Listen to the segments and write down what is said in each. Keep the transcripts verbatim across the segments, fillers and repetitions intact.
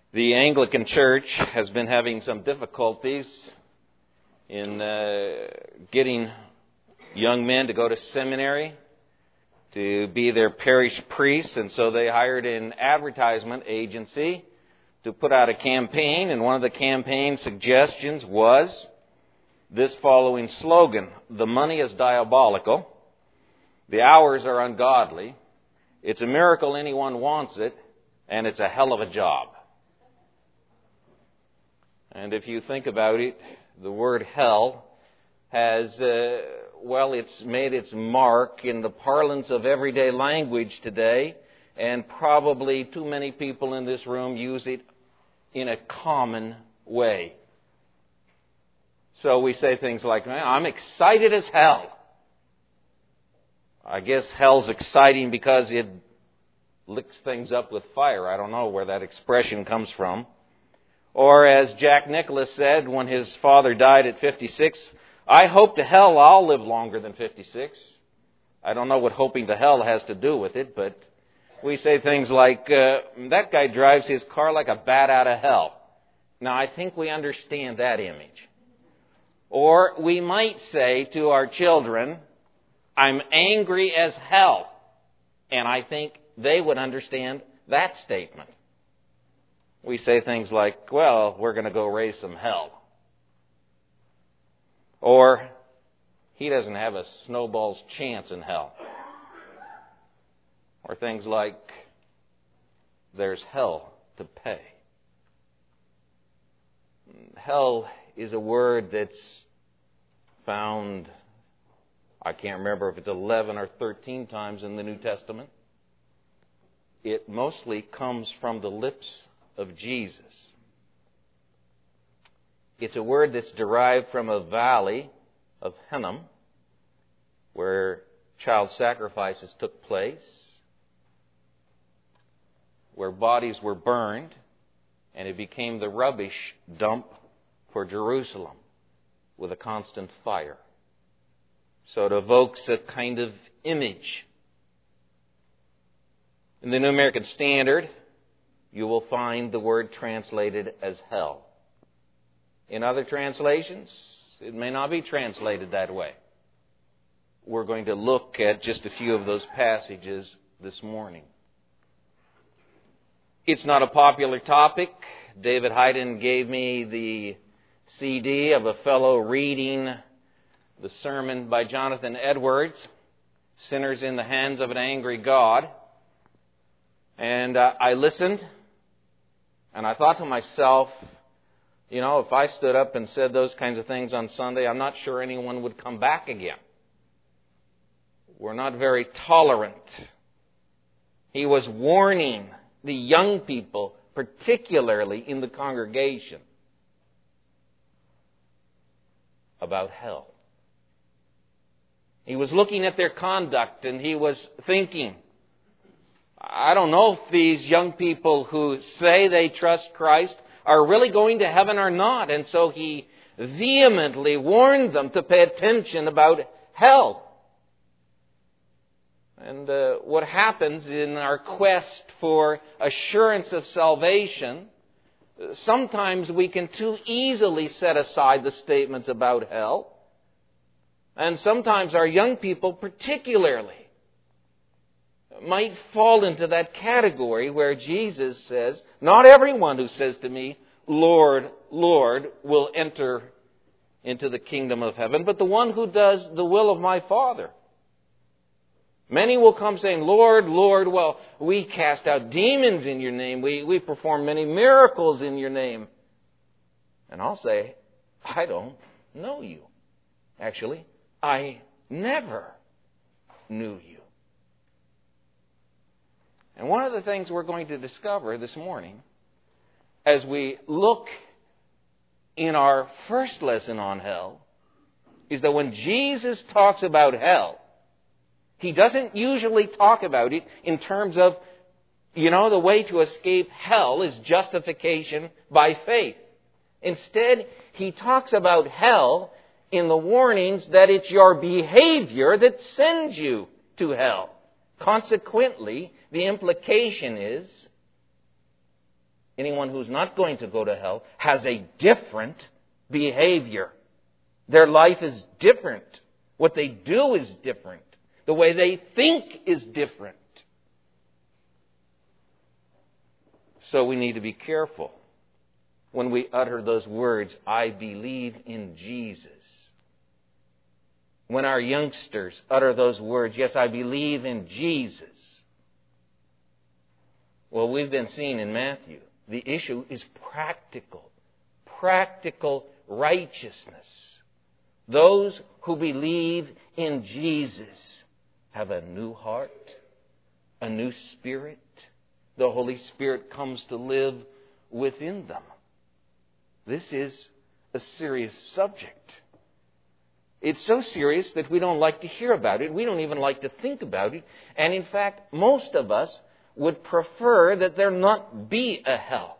The Anglican Church has been having some difficulties in uh, getting young men to go to seminary to be their parish priests, and so they hired an advertisement agency to put out a campaign, and one of the campaign suggestions was this following slogan: "The money is diabolical, the hours are ungodly, it's a miracle anyone wants it, and it's a hell of a job." And if you think about it, the word hell has, uh, well, it's made its mark in the parlance of everyday language today, and probably too many people in this room use it in a common way. So we say things like, "Man, I'm excited as hell." I guess hell's exciting because it licks things up with fire. I don't know where that expression comes from. Or as Jack Nicklaus said when his father died at fifty-six, "I hope to hell I'll live longer than fifty-six. I don't know what hoping to hell has to do with it, but we say things like, uh, "That guy drives his car like a bat out of hell." Now, I think we understand that image. Or we might say to our children, "I'm angry as hell." And I think they would understand that statement. We say things like, "Well, we're going to go raise some hell." Or, "He doesn't have a snowball's chance in hell." Or things like, "There's hell to pay." Hell is a word that's found, I can't remember if it's eleven or thirteen times in the New Testament. It mostly comes from the lips of Jesus. It's a word that's derived from a valley of Hinnom, where child sacrifices took place, where bodies were burned, and it became the rubbish dump for Jerusalem with a constant fire. So it evokes a kind of image. In the New American Standard, you will find the word translated as hell. In other translations, it may not be translated that way. We're going to look at just a few of those passages this morning. It's not a popular topic. David Hayden gave me the C D of a fellow reading the sermon by Jonathan Edwards, "Sinners in the Hands of an Angry God." And uh, I listened, and I thought to myself, you know, if I stood up and said those kinds of things on Sunday, I'm not sure anyone would come back again. We're not very tolerant. He was warning the young people, particularly in the congregation, about hell. He was looking at their conduct, and he was thinking, I don't know if these young people who say they trust Christ are really going to heaven or not. And so he vehemently warned them to pay attention about hell. And uh, what happens in our quest for assurance of salvation, sometimes we can too easily set aside the statements about hell. And sometimes our young people particularly might fall into that category where Jesus says, "Not everyone who says to me, 'Lord, Lord,' will enter into the kingdom of heaven, but the one who does the will of my Father. Many will come saying, 'Lord, Lord, well, we cast out demons in your name. We, we perform many miracles in your name.' And I'll say, 'I don't know you. Actually, I never knew you.'" And one of the things we're going to discover this morning as we look in our first lesson on hell is that when Jesus talks about hell, he doesn't usually talk about it in terms of, you know, the way to escape hell is justification by faith. Instead, he talks about hell in the warnings that it's your behavior that sends you to hell. Consequently, the implication is anyone who's not going to go to hell, has a different behavior. Their life is different. What they do is different. The way they think is different. So we need to be careful when we utter those words, I believe in Jesus. When our youngsters utter those words, yes, I believe in Jesus. Well, we've been seeing in Matthew, the issue is practical. Practical righteousness. Those who believe in Jesus have a new heart, a new spirit. The Holy Spirit comes to live within them. This is a serious subject. It's so serious that we don't like to hear about it. We don't even like to think about it. And in fact, most of us would prefer that there not be a hell.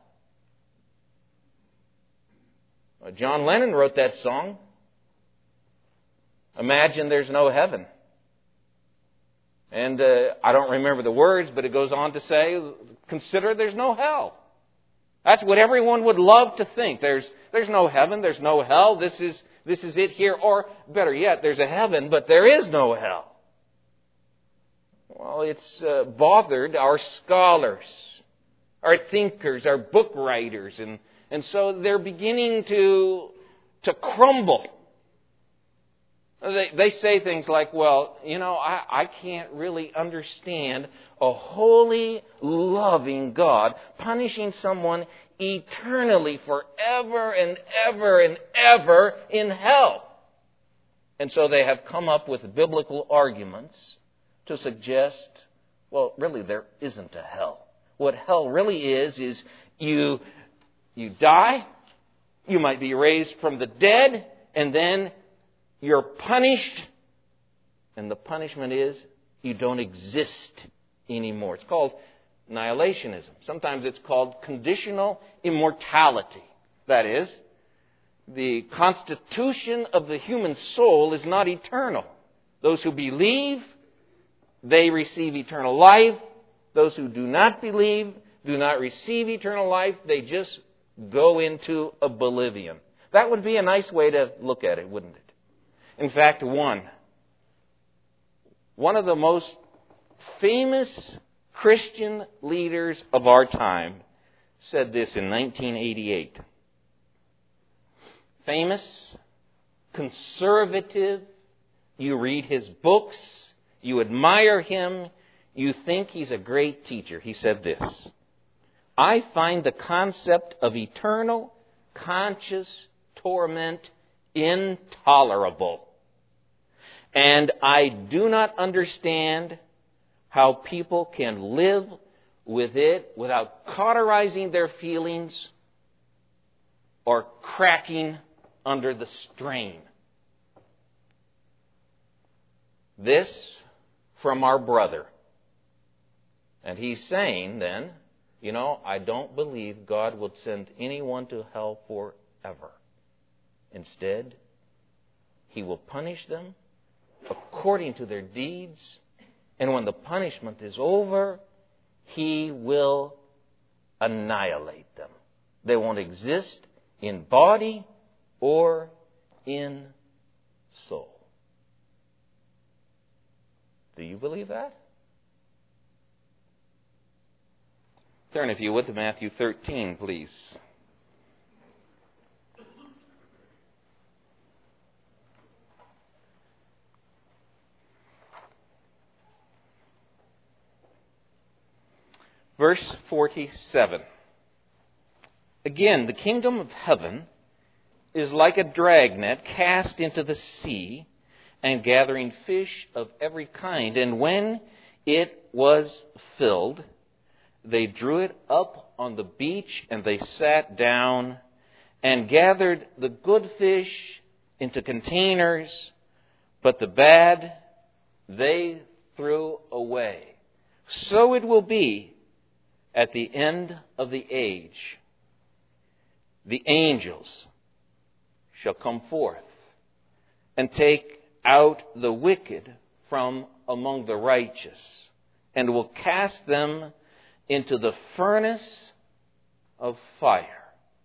John Lennon wrote that song. Imagine there's no heaven. And uh, I don't remember the words, but it goes on to say, consider there's no hell. That's what everyone would love to think. There's there's no heaven, there's no hell. This is this is it here. Or better yet, there's a heaven, but there is no hell. Well, it's uh, bothered our scholars, our thinkers, our book writers, and and so they're beginning to to crumble. They, they say things like, well, you know, I, I can't really understand a holy, loving God punishing someone eternally forever and ever and ever in hell. And so they have come up with biblical arguments to suggest, well, really there isn't a hell. What hell really is, is you, you die, you might be raised from the dead, and then you're punished, and the punishment is you don't exist anymore. It's called annihilationism. Sometimes it's called conditional immortality. That is, the constitution of the human soul is not eternal. Those who believe, they receive eternal life. Those who do not believe, do not receive eternal life. They just go into oblivion. That would be a nice way to look at it, wouldn't it? In fact, one, one of the most famous Christian leaders of our time said this in nineteen eighty-eight. Famous, conservative, you read his books, you admire him, you think he's a great teacher. He said this, I find the concept of eternal, conscious torment intolerable. And I do not understand how people can live with it without cauterizing their feelings or cracking under the strain. This from our brother. And he's saying then, you know, I don't believe God would send anyone to hell forever. Instead, He will punish them according to their deeds. And when the punishment is over, He will annihilate them. They won't exist in body or in soul. Do you believe that? Turn, if you would, to Matthew thirteen, please. Verse forty-seven. Again, the kingdom of heaven is like a dragnet cast into the sea and gathering fish of every kind. And when it was filled, they drew it up on the beach and they sat down and gathered the good fish into containers, but the bad they threw away. So it will be at the end of the age. The angels shall come forth and take out the wicked from among the righteous and will cast them into the furnace of fire.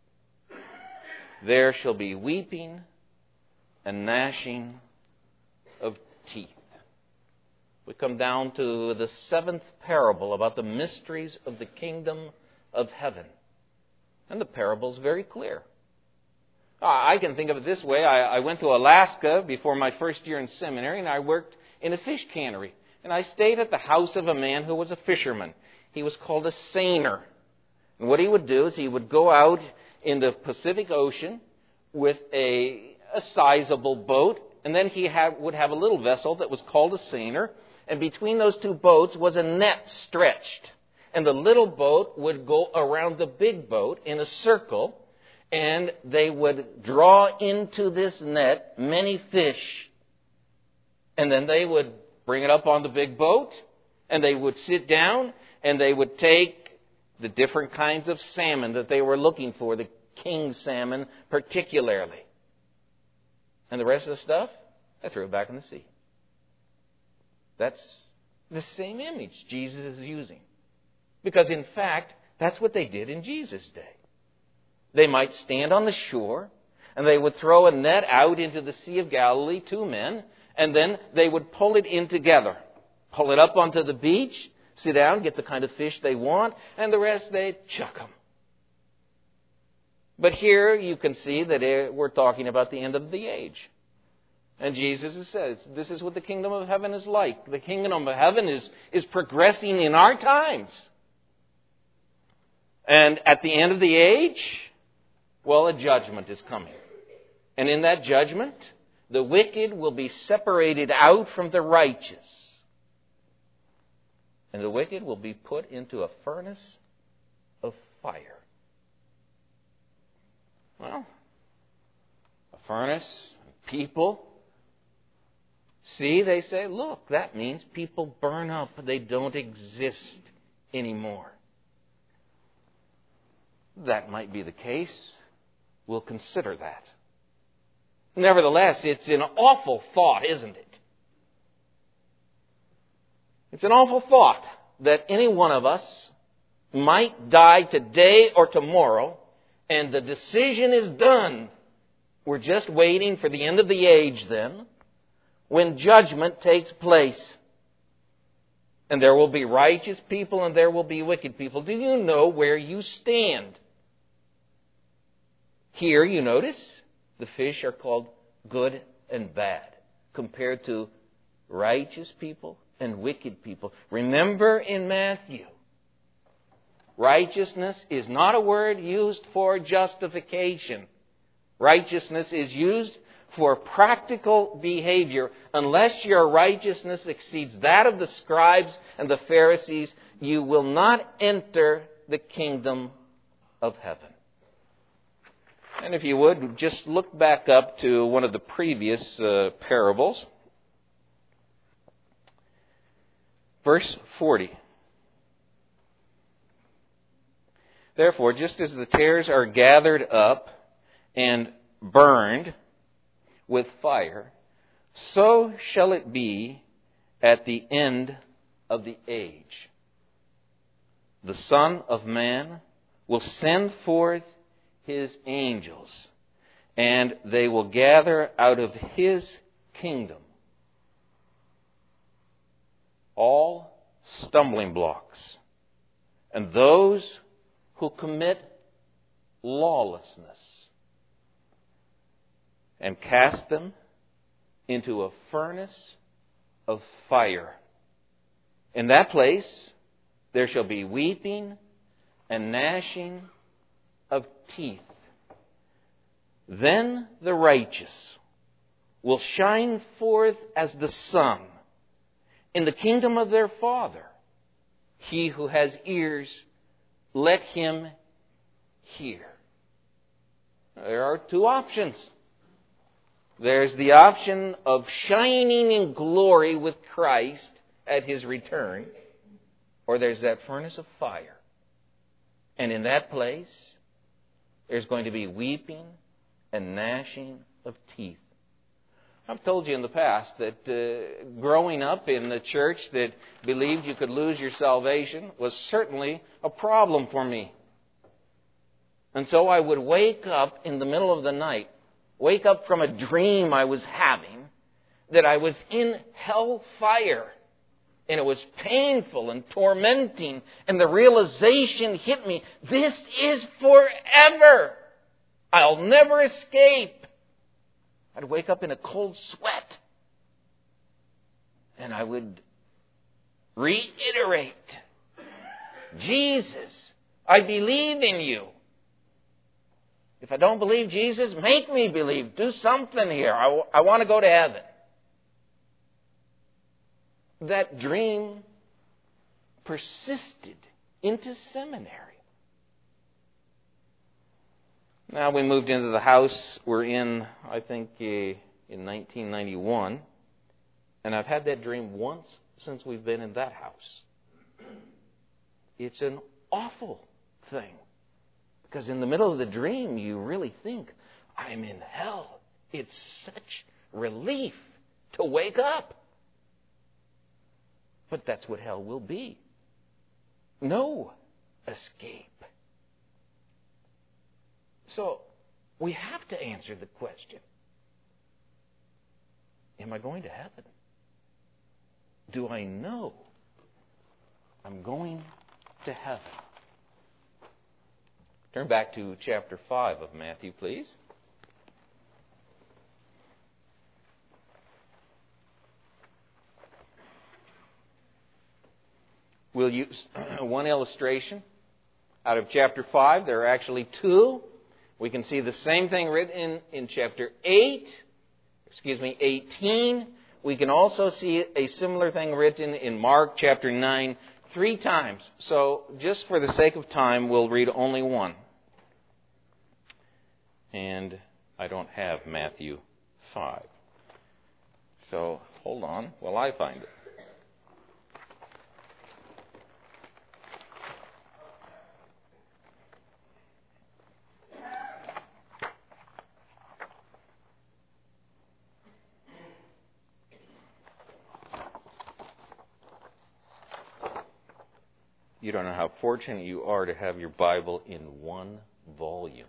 There shall be weeping and gnashing of teeth. We come down to the seventh parable about the mysteries of the kingdom of heaven. And the parable is very clear. I can think of it this way. I, I went to Alaska before my first year in seminary, and I worked in a fish cannery. And I stayed at the house of a man who was a fisherman. He was called a seiner. And what he would do is he would go out in the Pacific Ocean with a, a sizable boat, and then he had, would have a little vessel that was called a seiner, and between those two boats was a net stretched. And the little boat would go around the big boat in a circle, and they would draw into this net many fish. And then they would bring it up on the big boat, and they would sit down, and they would take the different kinds of salmon that they were looking for, the king salmon particularly. And the rest of the stuff, they threw it back in the sea. That's the same image Jesus is using. Because in fact, that's what they did in Jesus' day. They might stand on the shore, and they would throw a net out into the Sea of Galilee, two men, and then they would pull it in together. Pull it up onto the beach, sit down, get the kind of fish they want, and the rest they'd chuck them. But here you can see that we're talking about the end of the age. And Jesus says, this is what the kingdom of heaven is like. The kingdom of heaven is, is progressing in our times. And at the end of the age, well, a judgment is coming. And in that judgment, the wicked will be separated out from the righteous. And the wicked will be put into a furnace of fire. Well, a furnace, people. See, they say, look, that means people burn up. They don't exist anymore. That might be the case. We'll consider that. Nevertheless, it's an awful thought, isn't it? It's an awful thought that any one of us might die today or tomorrow, and the decision is done. We're just waiting for the end of the age then, when judgment takes place. And there will be righteous people and there will be wicked people. Do you know where you stand? Here, you notice, the fish are called good and bad compared to righteous people and wicked people. Remember in Matthew, righteousness is not a word used for justification. Righteousness is used for practical behavior. Unless your righteousness exceeds that of the scribes and the Pharisees, you will not enter the kingdom of heaven. And if you would, just look back up to one of the previous uh, parables. Verse forty. Therefore, just as the tares are gathered up and burned with fire, so shall it be at the end of the age. The Son of Man will send forth His angels, and they will gather out of His kingdom all stumbling blocks and those who commit lawlessness, and cast them into a furnace of fire. In that place there shall be weeping and gnashing of teeth. Then the righteous will shine forth as the sun in the kingdom of their Father. He who has ears, let him hear. There are two options. There's the option of shining in glory with Christ at His return, or there's that furnace of fire. And in that place, there's going to be weeping and gnashing of teeth. I've told you in the past that uh, growing up in the church that believed you could lose your salvation was certainly a problem for me. And so I would wake up in the middle of the night, wake up from a dream I was having, that I was in hellfire. And it was painful and tormenting. And the realization hit me, this is forever. I'll never escape. I'd wake up in a cold sweat. And I would reiterate, Jesus, I believe in you. If I don't believe Jesus, make me believe. Do something here. I, I want to go to heaven. That dream persisted into seminary. Now we moved into the house we're in, I think, uh, in nineteen ninety-one. And I've had that dream once since we've been in that house. It's an awful thing. Because in the middle of the dream, you really think, I'm in hell. It's such relief to wake up. But that's what hell will be. No escape. So, we have to answer the question, am I going to heaven? Do I know I'm going to heaven? Turn back to chapter five of Matthew, please. We'll use one illustration out of chapter five. There are actually two. We can see the same thing written in, in chapter eight, excuse me, eighteen. We can also see a similar thing written in Mark chapter nine three times. So just for the sake of time, we'll read only one. And I don't have Matthew five. So hold on while I find it. You don't know how fortunate you are to have your Bible in one volume.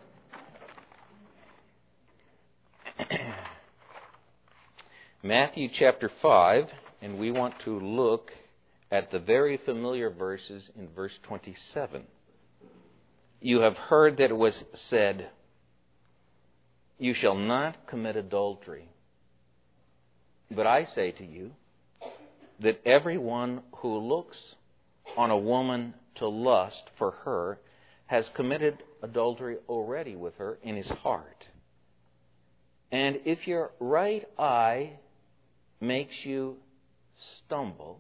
Matthew chapter five, and we want to look at the very familiar verses in verse twenty-seven. You have heard that it was said, you shall not commit adultery. But I say to you that everyone who looks on a woman to lust for her has committed adultery already with her in his heart. And if your right eye makes you stumble,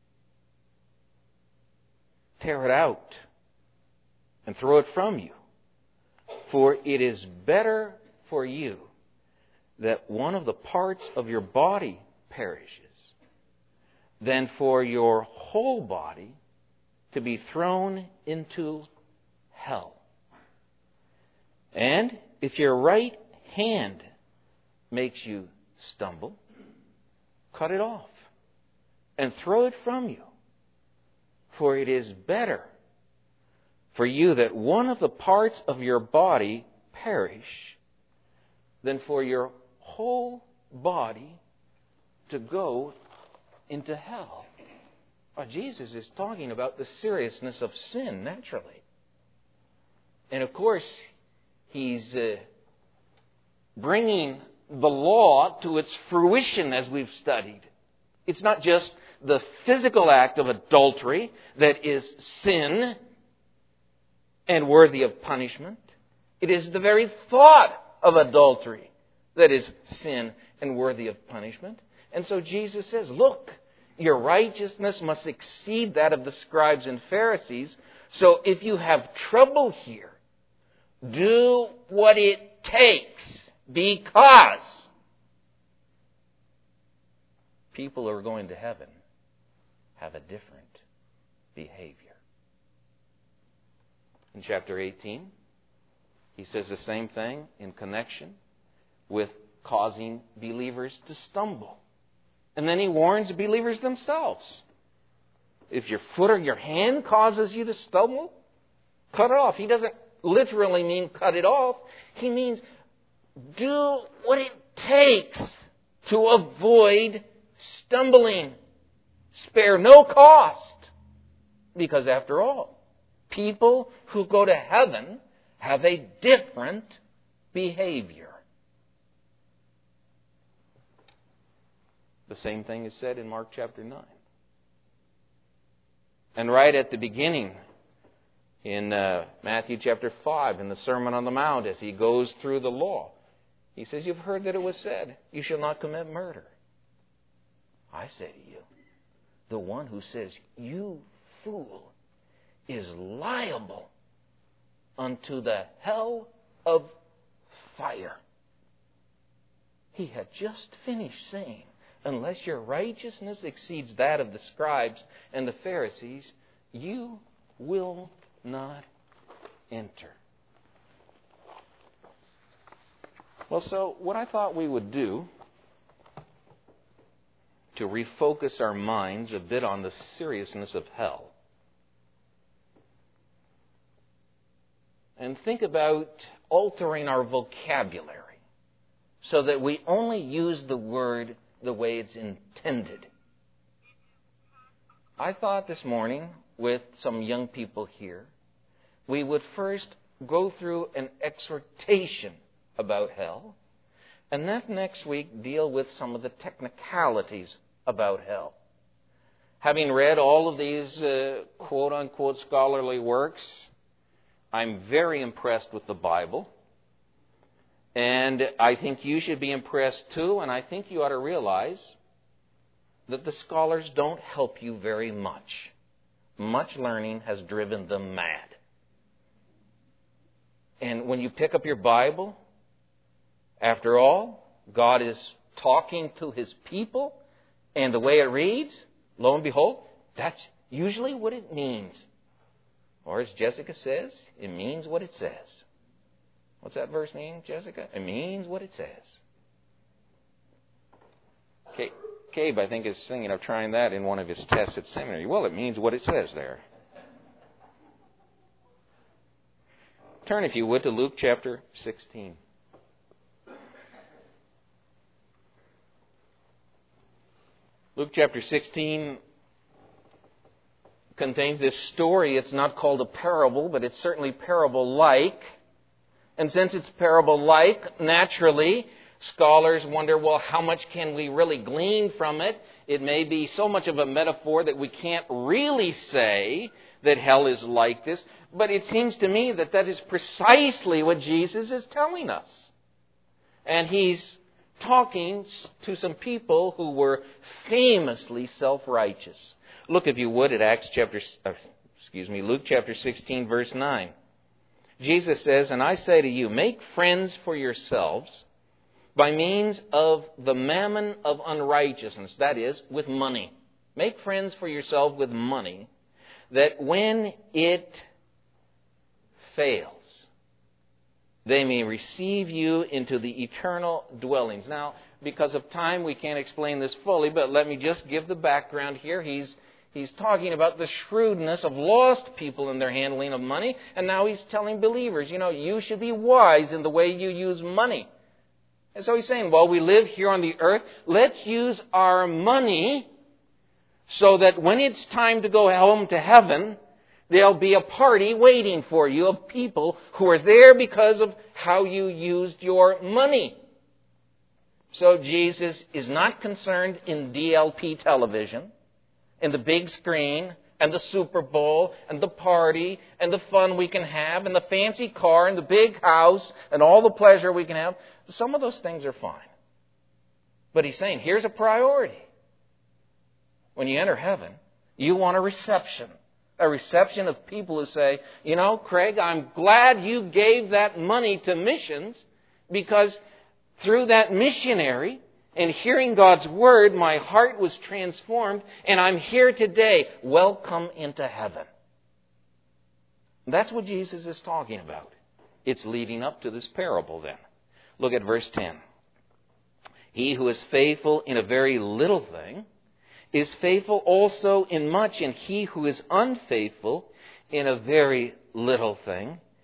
tear it out and throw it from you. For it is better for you that one of the parts of your body perishes than for your whole body to be thrown into hell. And if your right hand makes you stumble, cut it off and throw it from you. For it is better for you that one of the parts of your body perish than for your whole body to go into hell. Well, Jesus is talking about the seriousness of sin, naturally. And of course, He's uh, bringing the law to its fruition as we've studied. It's not just the physical act of adultery that is sin and worthy of punishment. It is the very thought of adultery that is sin and worthy of punishment. And so Jesus says, look, your righteousness must exceed that of the scribes and Pharisees. So if you have trouble here, do what it takes, because people who are going to heaven have a different behavior. In chapter eighteen, he says the same thing in connection with causing believers to stumble. And then he warns believers themselves. If your foot or your hand causes you to stumble, cut it off. He doesn't literally mean cut it off. He means do what it takes to avoid stumbling. Spare no cost. Because after all, people who go to heaven have a different behavior. The same thing is said in Mark chapter nine. And right at the beginning, in uh, Matthew chapter five, in the Sermon on the Mount, as he goes through the law, he says, you've heard that it was said, you shall not commit murder. I say to you, the one who says, you fool, is liable unto the hell of fire. He had just finished saying, unless your righteousness exceeds that of the scribes and the Pharisees, you will not enter. Well, so what I thought we would do to refocus our minds a bit on the seriousness of hell and think about altering our vocabulary so that we only use the word the way it's intended. I thought this morning with some young people here, we would first go through an exhortation about hell, and then next week deal with some of the technicalities about hell. Having read all of these uh, quote-unquote scholarly works, I'm very impressed with the Bible. And I think you should be impressed too, and I think you ought to realize that the scholars don't help you very much. Much learning has driven them mad. And when you pick up your Bible, after all, God is talking to His people, and the way it reads, lo and behold, that's usually what it means. Or as Jessica says, it means what it says. What's that verse mean, Jessica? It means what it says. Cabe, I think, is thinking of trying that in one of his tests at seminary. Well, it means what it says there. Turn, if you would, to Luke chapter sixteen. Luke chapter sixteen contains this story. It's not called a parable, but it's certainly parable-like. And since it's parable-like, naturally, scholars wonder, well, how much can we really glean from it? It may be so much of a metaphor that we can't really say that hell is like this. But it seems to me that that is precisely what Jesus is telling us. And He's talking to some people who were famously self-righteous. Look, if you would, at Acts chapter, uh, excuse me, Luke chapter sixteen, verse nine. Jesus says, and I say to you, make friends for yourselves by means of the mammon of unrighteousness, that is, with money. Make friends for yourself with money, that when it fails, they may receive you into the eternal dwellings. Now, because of time, we can't explain this fully, but let me just give the background here. He's He's talking about the shrewdness of lost people in their handling of money, and now he's telling believers, you know, you should be wise in the way you use money. And so he's saying, while we live here on the earth, let's use our money so that when it's time to go home to heaven, there'll be a party waiting for you of people who are there because of how you used your money. So Jesus is not concerned in D L P television, in the big screen, and the Super Bowl, and the party, and the fun we can have, and the fancy car, and the big house, and all the pleasure we can have. Some of those things are fine. But he's saying, here's a priority. When you enter heaven, you want a reception. A reception of people who say, you know, Craig, I'm glad you gave that money to missions, because through that missionary and hearing God's Word, my heart was transformed, and I'm here today. Welcome into heaven. That's what Jesus is talking about. It's leading up to this parable then. Look at verse ten. He who is faithful in a very little thing is faithful also in much, and he who is unfaithful in a very little thing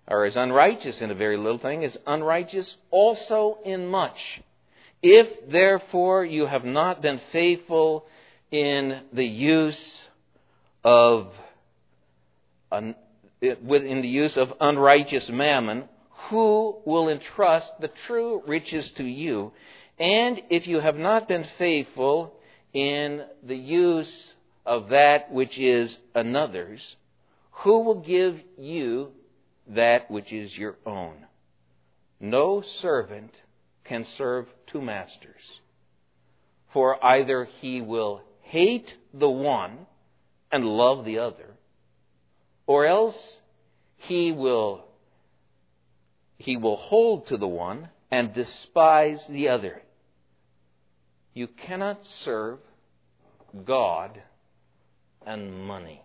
or is unrighteous in a very little thing, is unrighteous also in much. If therefore you have not been faithful in the use of in the use of unrighteous mammon, who will entrust the true riches to you? And if you have not been faithful in the use of that which is another's, who will give you that which is your own? No servant can serve two masters, for either he will hate the one and love the other, or else he will he will hold to the one and despise the other. You cannot serve God and money.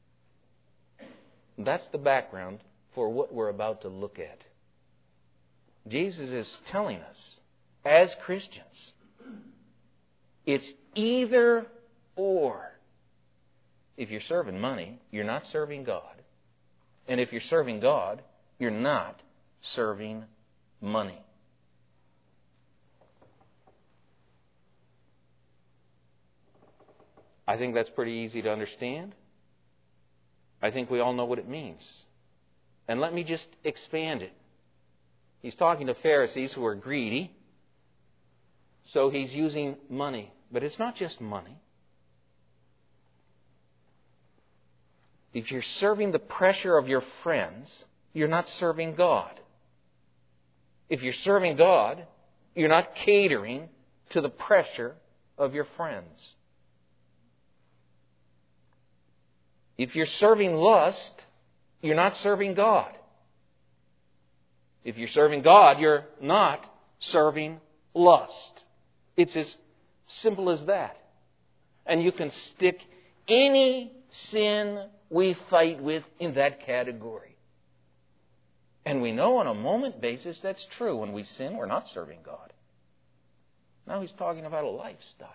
That's the background for what we're about to look at. Jesus is telling us, as Christians, it's either or. If you're serving money, you're not serving God. And if you're serving God, you're not serving money. I think that's pretty easy to understand. I think we all know what it means. And let me just expand it. He's talking to Pharisees who are greedy. So he's using money. But it's not just money. If you're serving the pressure of your friends, you're not serving God. If you're serving God, you're not catering to the pressure of your friends. If you're serving lust, you're not serving God. If you're serving God, you're not serving lust. It's as simple as that. And you can stick any sin we fight with in that category. And we know on a moment basis that's true. When we sin, we're not serving God. Now he's talking about a lifestyle.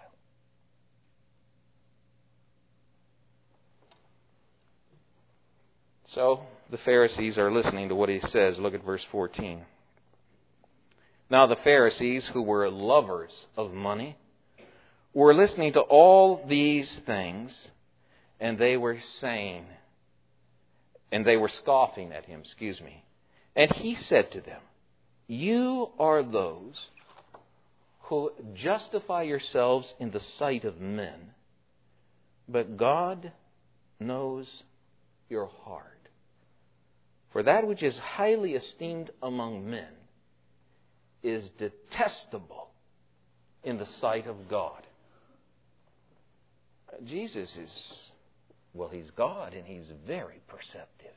So the Pharisees are listening to what he says. Look at verse fourteen. Now the Pharisees, who were lovers of money, were listening to all these things, and they were saying, and they were scoffing at him, excuse me. And he said to them, you are those who justify yourselves in the sight of men, but God knows your heart. For that which is highly esteemed among men is detestable in the sight of God. Jesus is, well, he's God and he's very perceptive.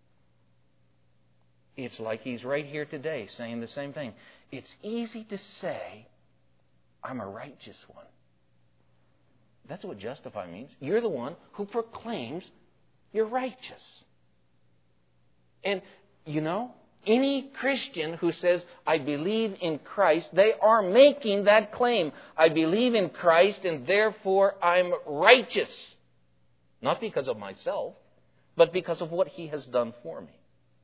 It's like he's right here today saying the same thing. It's easy to say, I'm a righteous one. That's what justify means. You're the one who proclaims you're righteous. And, you know, any Christian who says, I believe in Christ, they are making that claim. I believe in Christ and therefore I'm righteous. Not because of myself, but because of what he has done for me.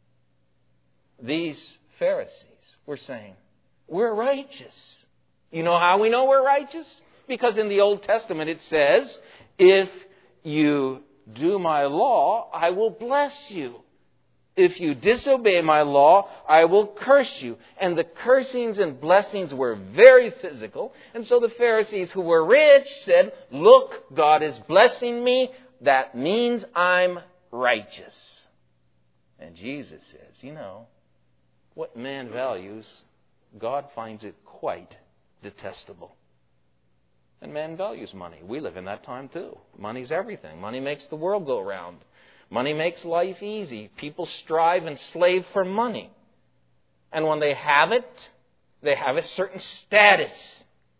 These Pharisees were saying, we're righteous. You know how we know we're righteous? Because in the Old Testament it says, if you do my law, I will bless you. If you disobey my law, I will curse you. And the cursings and blessings were very physical. And so the Pharisees who were rich said, look, God is blessing me. That means I'm righteous. And Jesus says, you know, what man values, God finds it quite detestable. And man values money. We live in that time too. Money's everything. Money makes the world go round. Money makes life easy. People strive and slave for money. And when they have it, they have a certain status.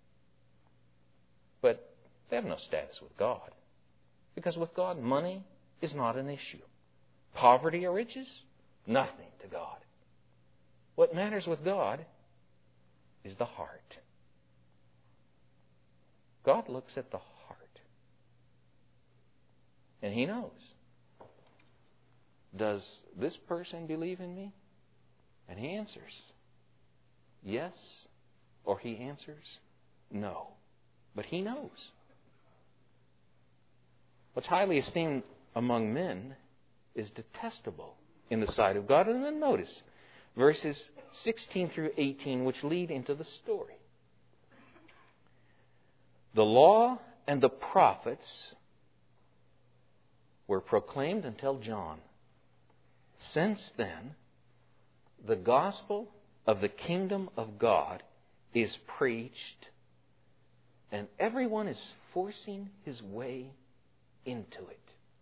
But they have no status with God. Because with God, money is not an issue. Poverty or riches, nothing to God. What matters with God is the heart. God looks at the heart. And he knows. Does this person believe in me? And he answers yes, or he answers no. But he knows. What's highly esteemed among men is detestable in the sight of God. And then notice verses sixteen through eighteen, which lead into the story. The law and the prophets were proclaimed until John. Since then, the gospel of the kingdom of God is preached, and everyone is forcing his way into it.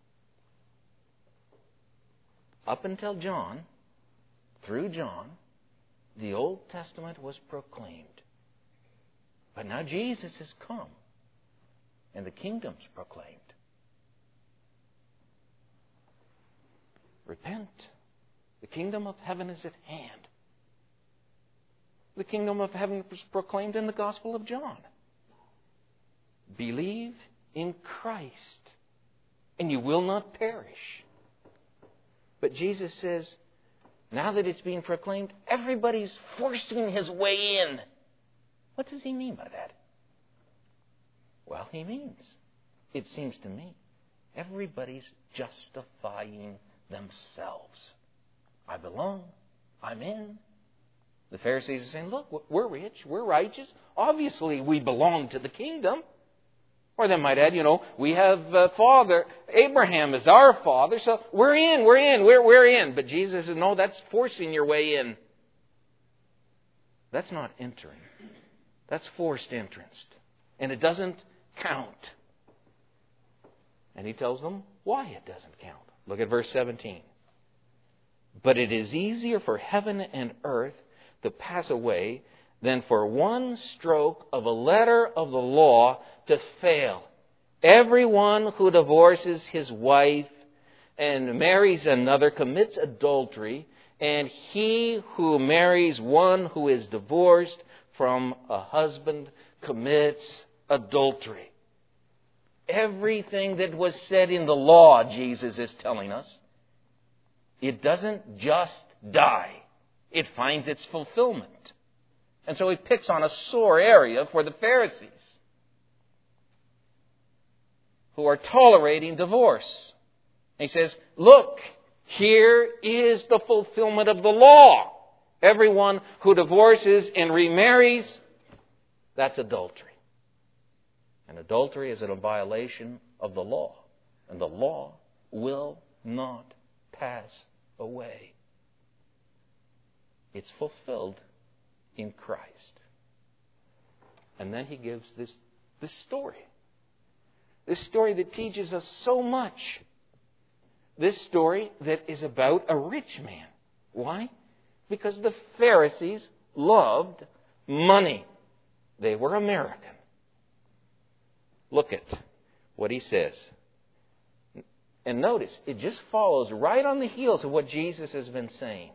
Up until John, through John, the Old Testament was proclaimed. But now Jesus has come, and the kingdom's proclaimed. Repent. The kingdom of heaven is at hand. The kingdom of heaven was proclaimed in the Gospel of John. Believe in Christ, and you will not perish. But Jesus says, now that it's being proclaimed, everybody's forcing his way in. What does he mean by that? Well, he means, it seems to me, everybody's justifying themselves. I belong. I'm in. The Pharisees are saying, look, we're rich. We're righteous. Obviously, we belong to the kingdom. Or they might add, you know, we have uh, father, Abraham is our father, so we're in, we're in, we're, we're in. But Jesus says, no, that's forcing your way in. That's not entering. That's forced entrance. And it doesn't count. And he tells them why it doesn't count. Look at verse seventeen. But it is easier for heaven and earth to pass away than for one stroke of a letter of the law to fail. Everyone who divorces his wife and marries another commits adultery, and he who marries one who is divorced from a husband commits adultery. Everything that was said in the law, Jesus is telling us, it doesn't just die. It finds its fulfillment. And so he picks on a sore area for the Pharisees, who are tolerating divorce. And he says, look, here is the fulfillment of the law. Everyone who divorces and remarries, that's adultery. And adultery is a violation of the law. And the law will not pass away. It's fulfilled in Christ. And then he gives this, this story. This story that teaches us so much. This story that is about a rich man. Why? Because the Pharisees loved money. They were American. Look at what he says. And notice, it just follows right on the heels of what Jesus has been saying.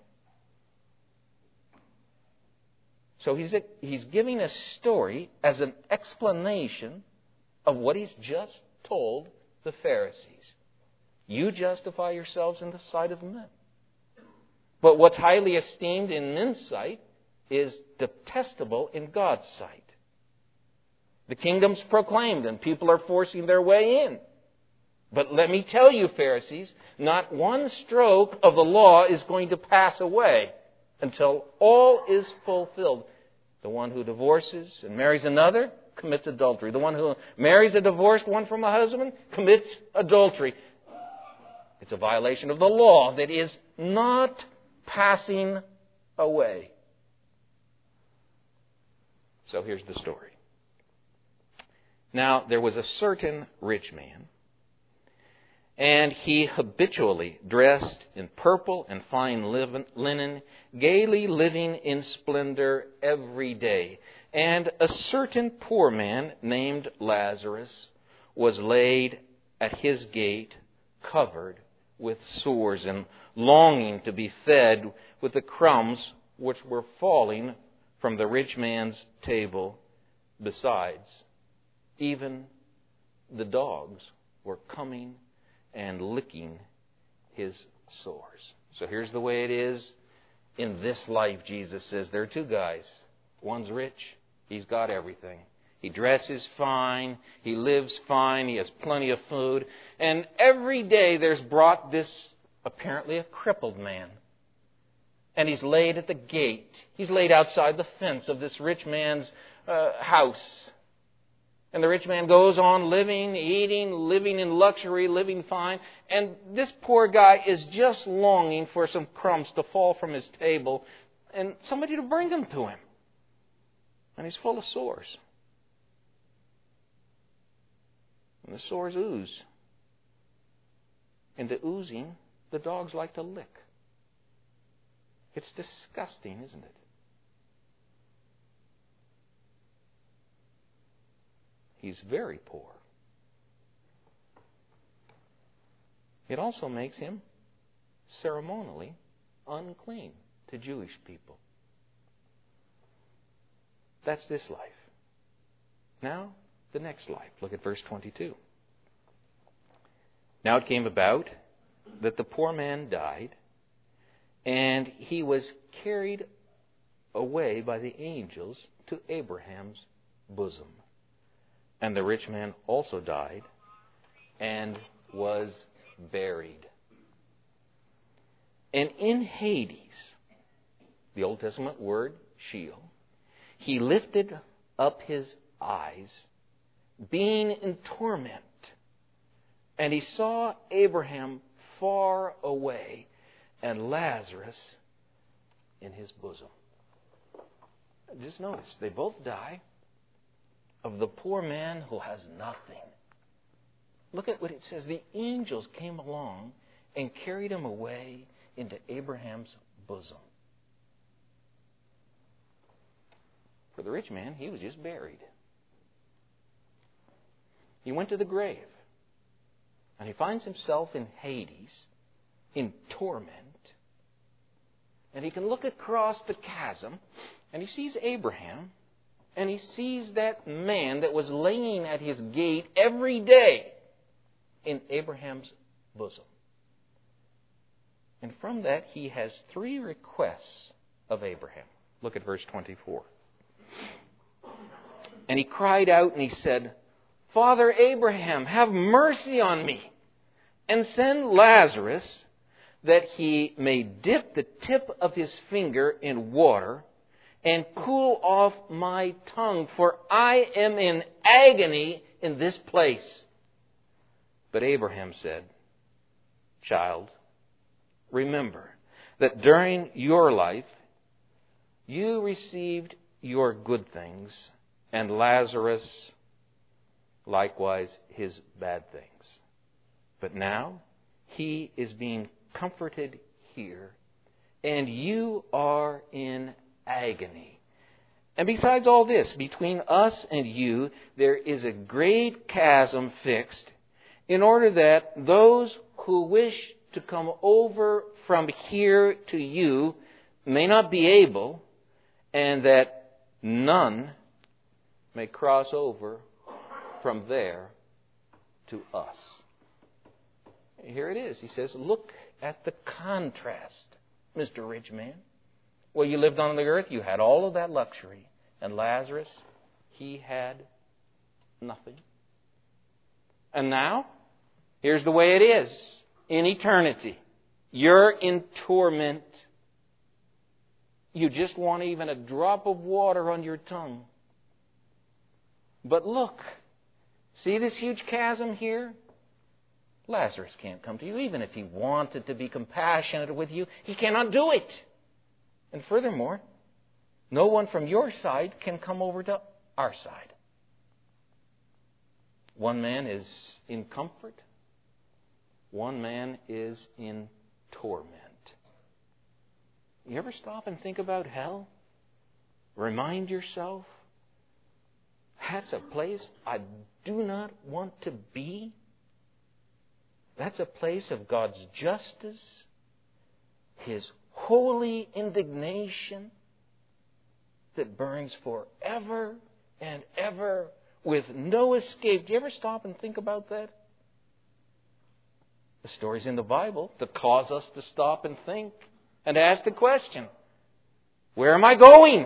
So he's, he's giving a story as an explanation of what he's just told the Pharisees. You justify yourselves in the sight of men. But what's highly esteemed in men's sight is detestable in God's sight. The kingdom's proclaimed and people are forcing their way in. But let me tell you, Pharisees, not one stroke of the law is going to pass away until all is fulfilled. The one who divorces and marries another commits adultery. The one who marries a divorced one from a husband commits adultery. It's a violation of the law that is not passing away. So here's the story. Now, there was a certain rich man, and he habitually dressed in purple and fine linen, gaily living in splendor every day. And a certain poor man named Lazarus was laid at his gate, covered with sores and longing to be fed with the crumbs which were falling from the rich man's table. Besides, even the dogs were coming and licking his sores. So here's the way it is in this life, Jesus says, there are two guys. One's rich. He's got everything. He dresses fine. He lives fine. He has plenty of food. And every day there's brought this, apparently a crippled man. And he's laid at the gate. He's laid outside the fence of this rich man's uh, house. And the rich man goes on living, eating, living in luxury, living fine. And this poor guy is just longing for some crumbs to fall from his table and somebody to bring them to him. And he's full of sores. And the sores ooze. And the oozing, the dogs like to lick. It's disgusting, isn't it? He's very poor. It also makes him ceremonially unclean to Jewish people. That's this life. Now, the next life. Look at verse twenty-two. Now it came about that the poor man died, and he was carried away by the angels to Abraham's bosom. And the rich man also died and was buried. And in Hades, the Old Testament word Sheol, he lifted up his eyes, being in torment, and he saw Abraham far away and Lazarus in his bosom. Just notice, they both die. Of the poor man who has nothing. Look at what it says. The angels came along and carried him away into Abraham's bosom. For the rich man, he was just buried. He went to the grave. And he finds himself in Hades, in torment. And he can look across the chasm, and he sees Abraham. And he sees that man that was laying at his gate every day in Abraham's bosom. And from that, he has three requests of Abraham. Look at verse twenty-four. And he cried out and he said, Father Abraham, have mercy on me, and send Lazarus that he may dip the tip of his finger in water and cool off my tongue, for I am in agony in this place. But Abraham said, Child, remember that during your life you received your good things, and Lazarus likewise his bad things. But now he is being comforted here, and you are in agony. And besides all this, between us and you, there is a great chasm fixed, in order that those who wish to come over from here to you may not be able, and that none may cross over from there to us. Here it is. He says, look at the contrast, Mister Rich Man. Well, you lived on the earth, you had all of that luxury. And Lazarus, he had nothing. And now, here's the way it is in eternity. You're in torment. You just want even a drop of water on your tongue. But look, see this huge chasm here? Lazarus can't come to you. Even if he wanted to be compassionate with you, he cannot do it. And furthermore, no one from your side can come over to our side. One man is in comfort. One man is in torment. You ever stop and think about hell? Remind yourself, that's a place I do not want to be. That's a place of God's justice, His holy indignation that burns forever and ever with no escape. Do you ever stop and think about that? The stories in the Bible that cause us to stop and think and ask the question, Where am I going?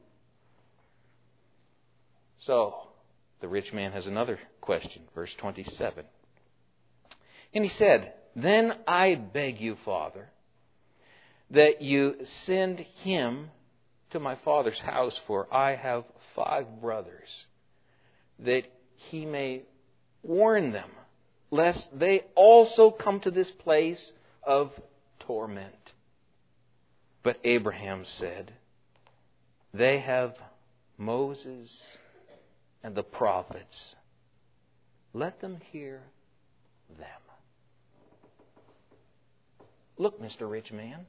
So, the rich man has another question. Verse twenty-seven. And he said, Then I beg you, Father, that you send him to my father's house, for I have five brothers, that he may warn them, lest they also come to this place of torment. But Abraham said, They have Moses and the prophets. Let them hear them. Look, Mister Rich Man,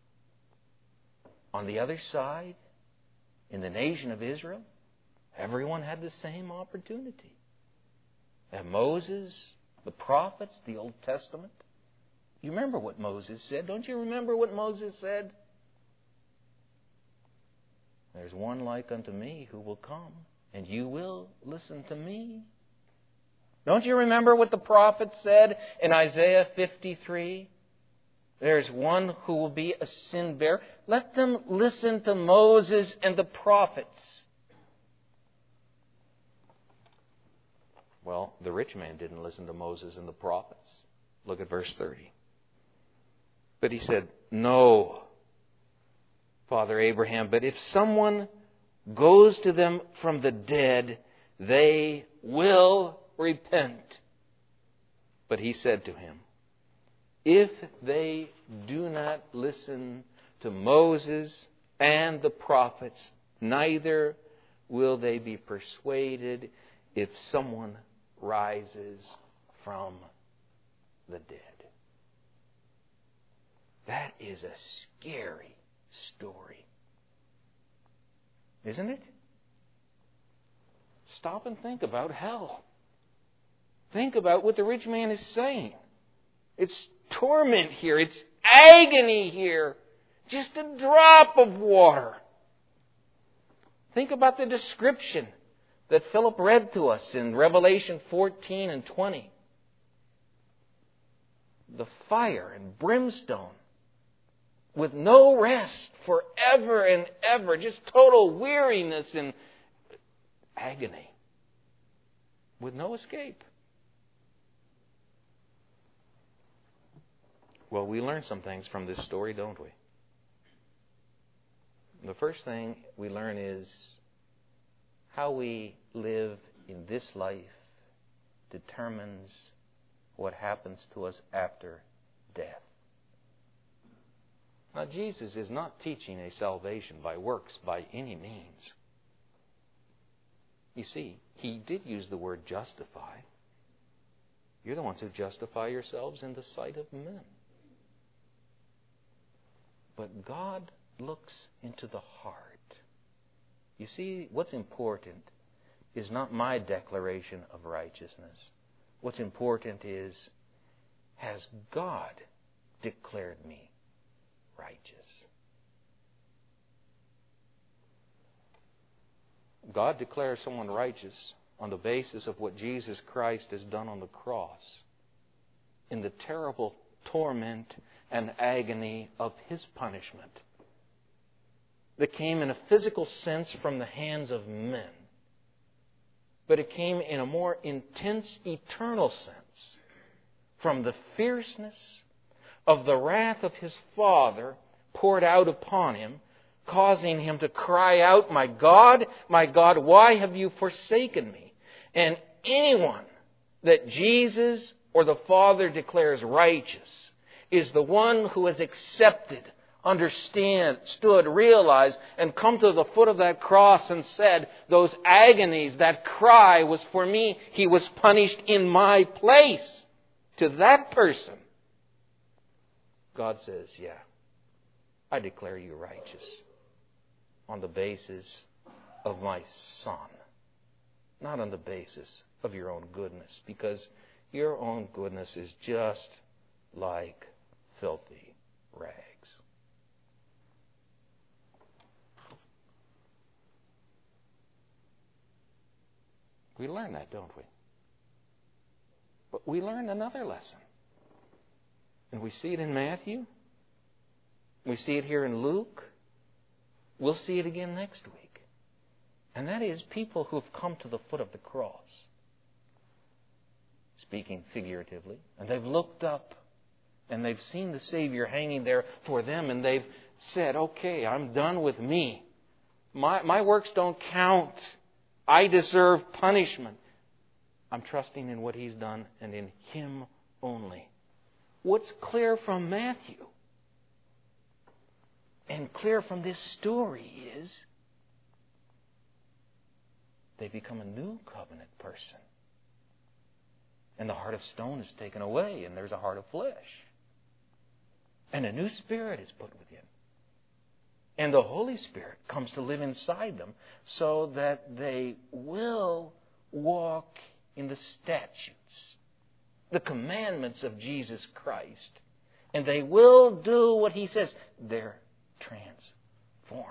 on the other side, in the nation of Israel, everyone had the same opportunity. And Moses, the prophets, the Old Testament. You remember what Moses said? Don't you remember what Moses said? There's one like unto me who will come, and you will listen to me. Don't you remember what the prophet said in Isaiah fifty-three? There's one who will be a sin bearer. Let them listen to Moses and the prophets. Well, the rich man didn't listen to Moses and the prophets. Look at verse thirty. But he said, No, Father Abraham, but if someone goes to them from the dead, they will repent. But he said to him, If they do not listen to Moses and the prophets, neither will they be persuaded if someone rises from the dead. That is a scary story. Isn't it? Stop and think about hell. Think about what the rich man is saying. It's torment here. It's agony here. Just a drop of water. Think about the description that Philip read to us in Revelation fourteen and twenty. The fire and brimstone with no rest forever and ever. Just total weariness and agony with no escape. Well, we learn some things from this story, don't we? The first thing we learn is how we live in this life determines what happens to us after death. Now, Jesus is not teaching a salvation by works by any means. You see, He did use the word justify. You're the ones who justify yourselves in the sight of men. But God looks into the heart. You see, what's important is not my declaration of righteousness. What's important is, has God declared me righteous? God declares someone righteous on the basis of what Jesus Christ has done on the cross in the terrible torment and agony of His punishment that came in a physical sense from the hands of men, but it came in a more intense eternal sense from the fierceness of the wrath of His Father poured out upon Him, causing Him to cry out, My God, my God, why have you forsaken me? And anyone that Jesus or the Father declares righteous is the one who has accepted, understand, stood, realized, and come to the foot of that cross and said, those agonies, that cry was for me. He was punished in my place. To that person, God says, yeah, I declare you righteous on the basis of my Son, not on the basis of your own goodness, because your own goodness is just like filthy rags. We learn that, don't we? But we learn another lesson. And we see it in Matthew. We see it here in Luke. We'll see it again next week. And that is people who have come to the foot of the cross, speaking figuratively, and they've looked up and they've seen the Savior hanging there for them, and they've said, okay, I'm done with me. My, my works don't count. I deserve punishment. I'm trusting in what He's done and in Him only. What's clear from Matthew and clear from this story is they become a new covenant person. And the heart of stone is taken away, and there's a heart of flesh. And a new spirit is put within. And the Holy Spirit comes to live inside them so that they will walk in the statutes, the commandments of Jesus Christ. And they will do what He says. They're transformed.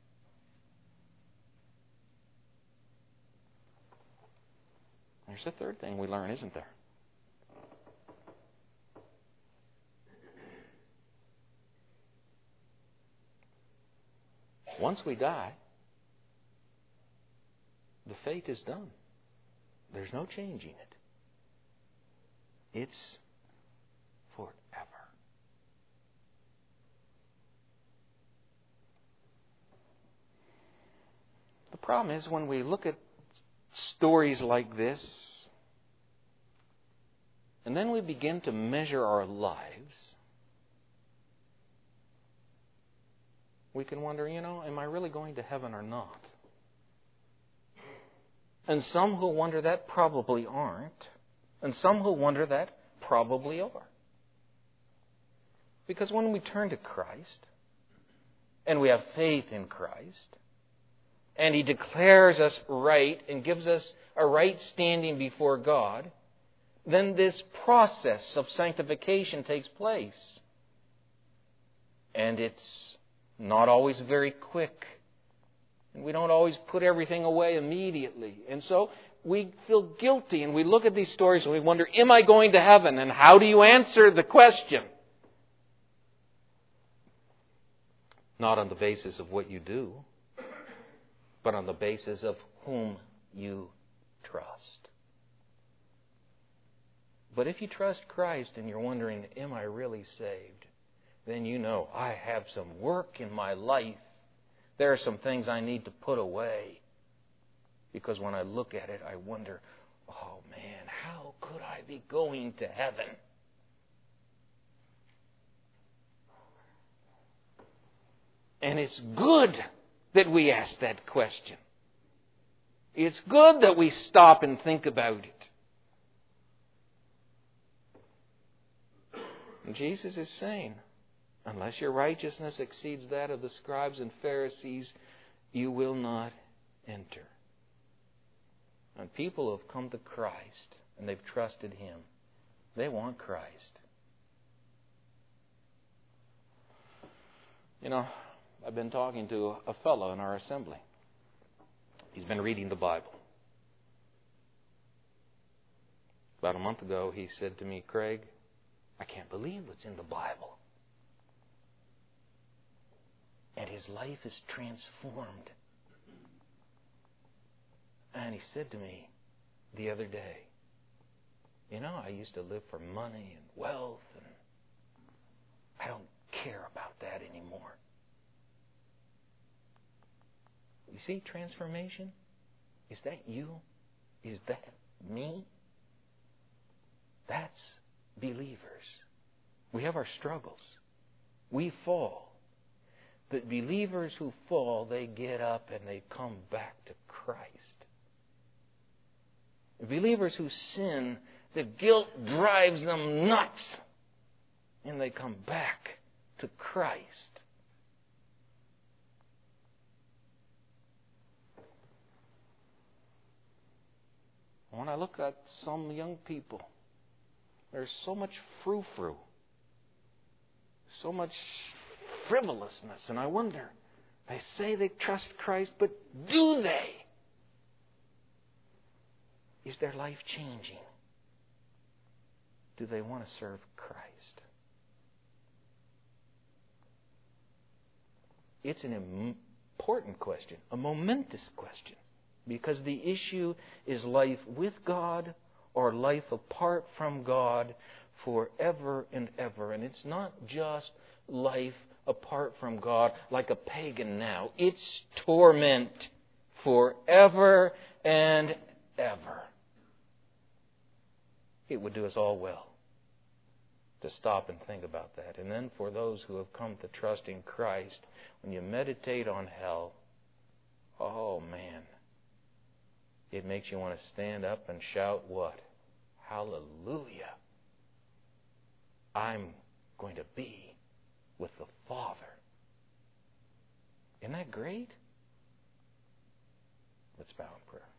There's the third thing we learn, isn't there? Once we die, the fate is done. There's no changing it. It's forever. The problem is when we look at stories like this, and then we begin to measure our lives, we can wonder, you know, am I really going to heaven or not? And some who wonder that probably aren't. And some who wonder that probably are. Because when we turn to Christ, and we have faith in Christ, and He declares us right and gives us a right standing before God, then this process of sanctification takes place. And it's not always very quick. And we don't always put everything away immediately. And so we feel guilty and we look at these stories and we wonder, am I going to heaven? And how do you answer the question? Not on the basis of what you do, but on the basis of whom you trust. But if you trust Christ and you're wondering, am I really saved? Then you know, I have some work in my life. There are some things I need to put away. Because when I look at it, I wonder, oh man, how could I be going to heaven? And it's good that we ask that question. It's good that we stop and think about it. And Jesus is saying, unless your righteousness exceeds that of the scribes and Pharisees, you will not enter. And people who have come to Christ and they've trusted Him, they want Christ. You know, I've been talking to a fellow in our assembly. He's been reading the Bible. About a month ago, he said to me, Craig, I can't believe what's in the Bible. And his life is transformed. And he said to me the other day, you know, I used to live for money and wealth, and I don't care about that anymore. You see, transformation? Is that you? Is that me? That's believers. We have our struggles. We fall. But believers who fall, they get up and they come back to Christ. Believers who sin, the guilt drives them nuts. And they come back to Christ. When I look at some young people, there's so much frou-frou, so much frivolousness, and I wonder, they say they trust Christ, but do they? Is their life changing? Do they want to serve Christ? It's an important question, a momentous question, because the issue is life with God or life apart from God forever and ever. And it's not just life apart from God like a pagan now. It's torment forever and ever. It would do us all well to stop and think about that. And then for those who have come to trust in Christ, when you meditate on hell, oh man, it makes you want to stand up and shout what? Hallelujah. I'm going to be with the Father. Isn't that great? Let's bow in prayer.